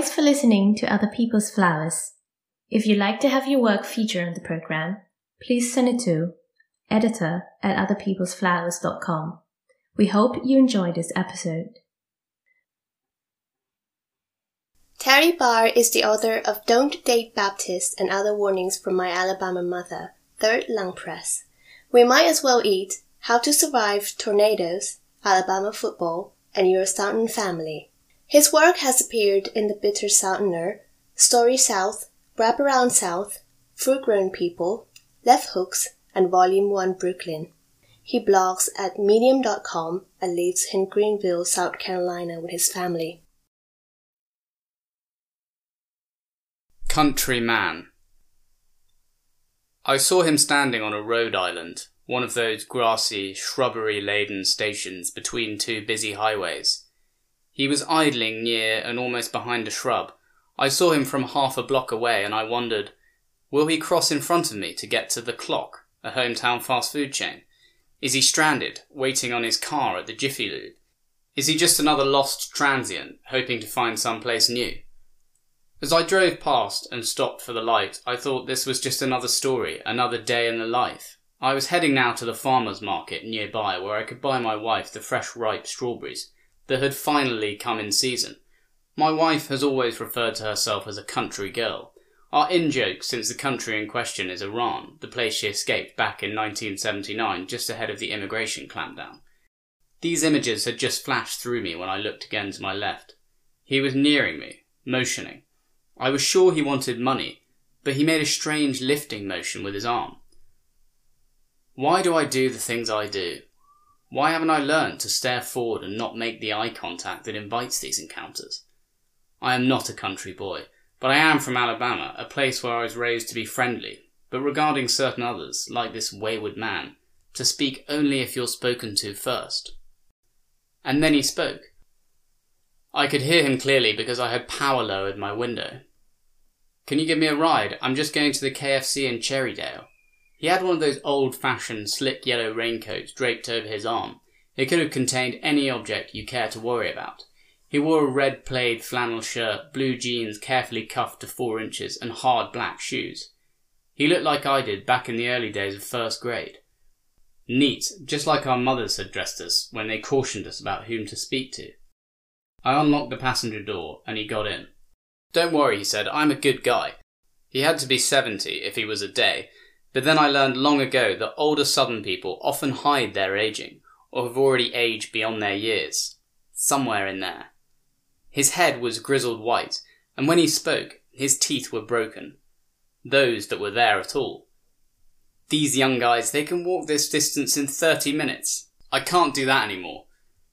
Thanks for listening to Other People's Flowers. If you'd like to have your work featured on the program, please send it to editor@otherpeoplesflowers.com. We hope you enjoyed this episode. Terry Barr is the author of Don't Date Baptist and Other Warnings from My Alabama Mother, 3rd Lung Press. We Might As Well Eat, How to Survive Tornadoes, Alabama Football, and Your Staunton Family. His work has appeared in The Bitter Southerner, Story South, Wrap Around South, Fruit Grown People, Left Hooks, and Volume 1 Brooklyn. He blogs at medium.com and lives in Greenville, South Carolina with his family. Country Man. I saw him standing on a road island, one of those grassy, shrubbery-laden stations between two busy highways. He was idling near and almost behind a shrub. I saw him from half a block away and I wondered, will he cross in front of me to get to The Clock, a hometown fast food chain? Is he stranded, waiting on his car at the Jiffy Lube? Is he just another lost transient, hoping to find someplace new? As I drove past and stopped for the light, I thought this was just another story, another day in the life. I was heading now to the farmer's market nearby where I could buy my wife the fresh ripe strawberries that had finally come in season. My wife has always referred to herself as a country girl. Our in-joke since the country in question is Iran, the place she escaped back in 1979 just ahead of the immigration clampdown. These images had just flashed through me when I looked again to my left. He was nearing me, motioning. I was sure he wanted money, but he made a strange lifting motion with his arm. Why do I do the things I do? Why haven't I learned to stare forward and not make the eye contact that invites these encounters? I am not a country boy, but I am from Alabama, a place where I was raised to be friendly, but regarding certain others, like this wayward man, to speak only if you're spoken to first. And then he spoke. I could hear him clearly because I had power lowered my window. Can you give me a ride? I'm just going to the KFC in Cherrydale. He had one of those old-fashioned slick yellow raincoats draped over his arm. It could have contained any object you care to worry about. He wore a red plaid flannel shirt, blue jeans carefully cuffed to 4 inches, and hard black shoes. He looked like I did back in the early days of 1st grade. Neat, just like our mothers had dressed us when they cautioned us about whom to speak to. I unlocked the passenger door, and he got in. Don't worry, he said, I'm a good guy. He had to be 70 if he was a day, but then I learned long ago that older Southern people often hide their aging, or have already aged beyond their years. Somewhere in there. His head was grizzled white, and when he spoke, his teeth were broken. Those that were there at all. These young guys, they can walk this distance in 30 minutes. I can't do that anymore.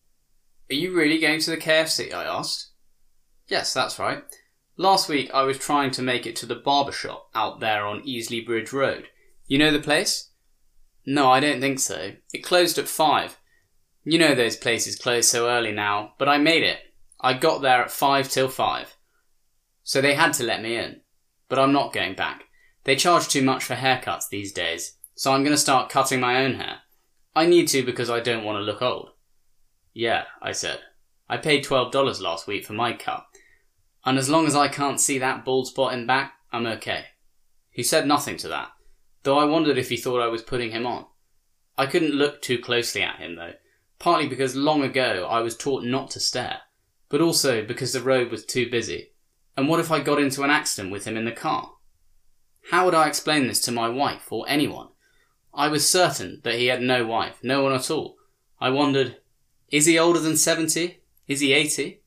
Are you really going to the KFC? I asked. Yes, that's right. Last week I was trying to make it to the barber shop out there on Easley Bridge Road. You know the place? No, I don't think so. It closed at 5. You know those places close so early now, but I made it. I got there at 5 till 5. So they had to let me in. But I'm not going back. They charge too much for haircuts these days, so I'm going to start cutting my own hair. I need to because I don't want to look old. Yeah, I said. I paid $12 last week for my cut, and as long as I can't see that bald spot in back, I'm okay. He said nothing to that, though I wondered if he thought I was putting him on. I couldn't look too closely at him though, partly because long ago I was taught not to stare, but also because the road was too busy. And what if I got into an accident with him in the car? How would I explain this to my wife or anyone? I was certain that he had no wife, no one at all. I wondered, is he older than 70? Is he 80?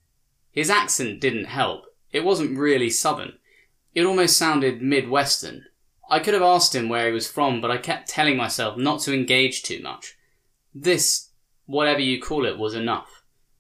His accent didn't help. It wasn't really Southern. It almost sounded Midwestern. I could have asked him where he was from, but I kept telling myself not to engage too much. This, whatever you call it, was enough.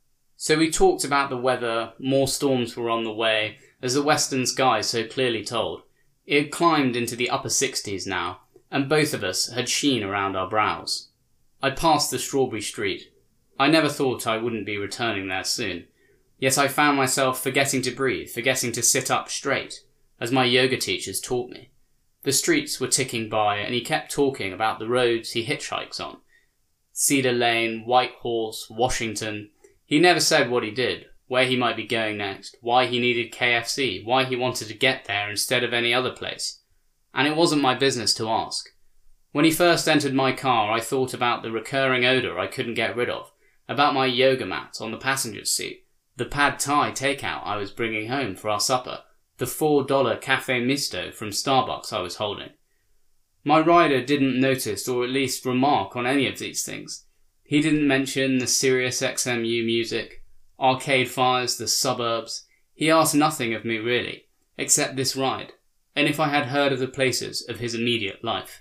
So we talked about the weather, more storms were on the way, as the western sky so clearly told. It had climbed into the upper 60s now, and both of us had sheen around our brows. I passed the Strawberry Street. I never thought I wouldn't be returning there soon. Yet I found myself forgetting to breathe, forgetting to sit up straight, as my yoga teachers taught me. The streets were ticking by, and he kept talking about the roads he hitchhikes on. Cedar Lane, White Horse, Washington. He never said what he did, where he might be going next, why he needed KFC, why he wanted to get there instead of any other place. And it wasn't my business to ask. When he first entered my car, I thought about the recurring odour I couldn't get rid of, about my yoga mat on the passenger's seat, the pad thai takeout I was bringing home for our supper, the $4 Cafe Misto from Starbucks I was holding. My rider didn't notice or at least remark on any of these things. He didn't mention the Sirius XMU music, Arcade Fire's The Suburbs. He asked nothing of me really, except this ride, and if I had heard of the places of his immediate life.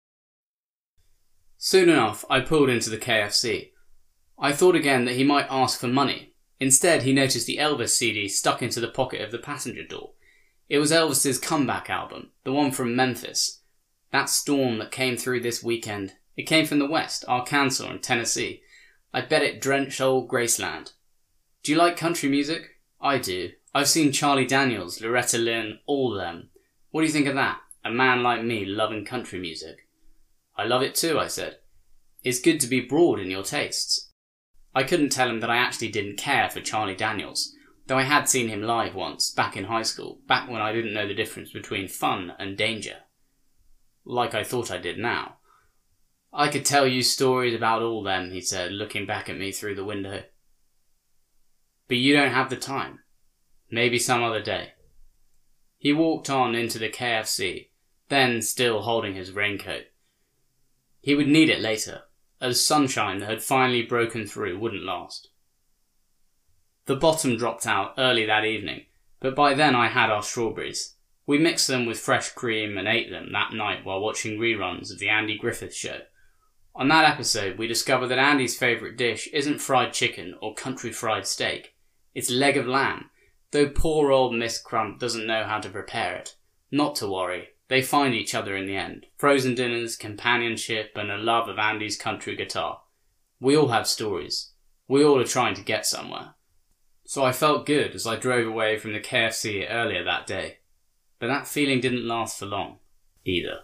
Soon enough, I pulled into the KFC. I thought again that he might ask for money. Instead, he noticed the Elvis CD stuck into the pocket of the passenger door. It was Elvis's comeback album, the one from Memphis. That storm that came through this weekend. It came from the West, Arkansas and Tennessee. I bet it drenched old Graceland. Do you like country music? I do. I've seen Charlie Daniels, Loretta Lynn, all them. What do you think of that? A man like me loving country music. I love it too, I said. It's good to be broad in your tastes. I couldn't tell him that I actually didn't care for Charlie Daniels, though I had seen him live once, back in high school, back when I didn't know the difference between fun and danger. Like I thought I did now. I could tell you stories about all them, he said, looking back at me through the window. But you don't have the time. Maybe some other day. He walked on into the KFC, then still holding his raincoat. He would need it later, as sunshine that had finally broken through wouldn't last. The bottom dropped out early that evening, but by then I had our strawberries. We mixed them with fresh cream and ate them that night while watching reruns of the Andy Griffith Show. On that episode, we discovered that Andy's favourite dish isn't fried chicken or country fried steak. It's leg of lamb, though poor old Miss Crump doesn't know how to prepare it. Not to worry, they find each other in the end. Frozen dinners, companionship, and a love of Andy's country guitar. We all have stories. We all are trying to get somewhere. So I felt good as I drove away from the KFC earlier that day. But that feeling didn't last for long, either.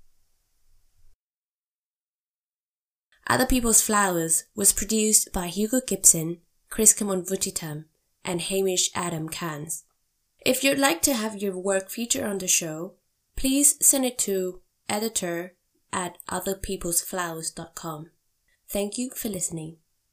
Other People's Flowers was produced by Hugo Gibson, Chris Kamon-Vutitam, and Hamish Adam Kans. If you'd like to have your work featured on the show, please send it to editor@otherpeoplesflowers.com. Thank you for listening.